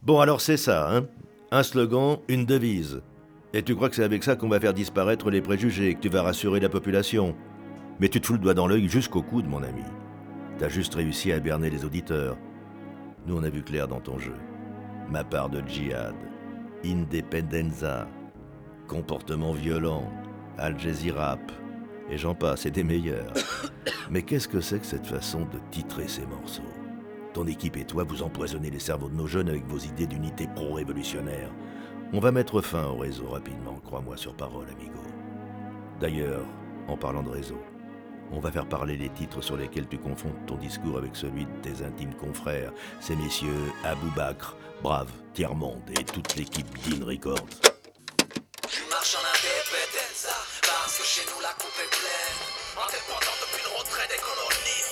Bon, alors c'est ça, hein? Un slogan, une devise. Et tu crois que c'est avec ça qu'on va faire disparaître les préjugés, que tu vas rassurer la population? Mais tu te fous le doigt dans l'œil jusqu'au coude, mon ami. T'as juste réussi à berner les auditeurs. Nous, on a vu clair dans ton jeu. Ma part de djihad, independenza, comportement violent, Al Jazeera, et j'en passe, et des meilleurs. Mais qu'est-ce que c'est que cette façon de titrer ces morceaux? Ton équipe et toi, vous empoisonnez les cerveaux de nos jeunes avec vos idées d'unité pro-révolutionnaire. On va mettre fin au réseau rapidement, crois-moi sur parole, amigo. D'ailleurs, en parlant de réseau, on va faire parler les titres sur lesquels tu confonds ton discours avec celui de tes intimes confrères, ces messieurs Abou Bakr, Brave, Tiers-Monde et toute l'équipe Dean Records.